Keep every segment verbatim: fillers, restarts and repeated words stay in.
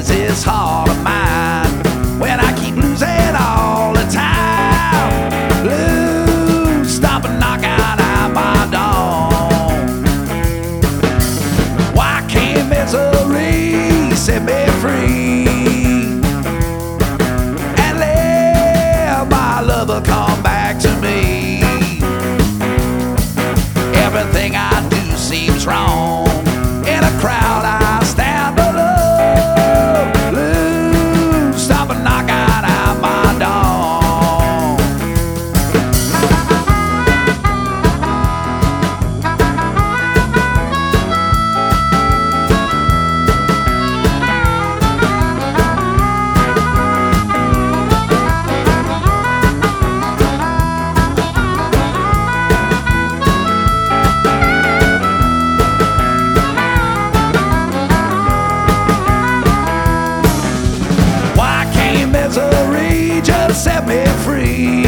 is this heart of mine when I keep losing all the time? Lose, stop and knock out at my door. Why can't misery set me free and let my lover come back to me? Everything I do seems wrong. In a crowd I stand alone. Lose, stop and knock out at my door. Misery just set me free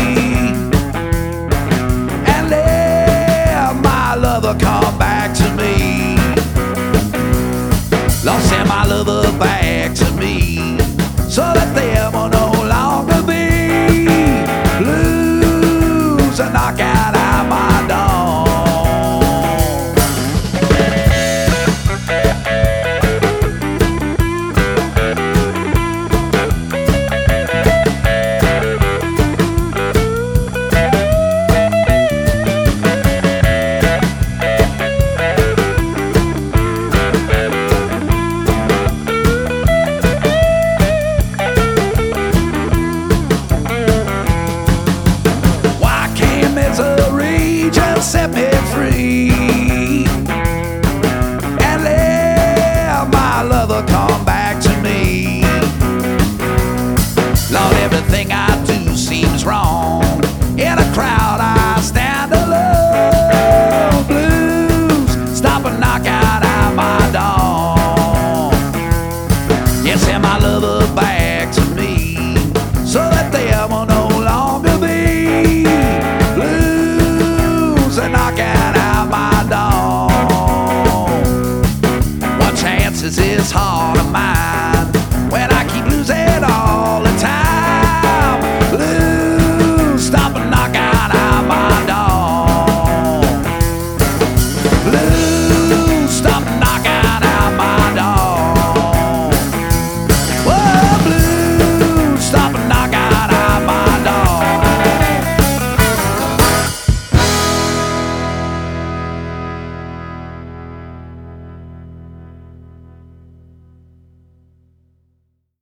and let my lover come back to me. Lord, send my lover back to me so that them will know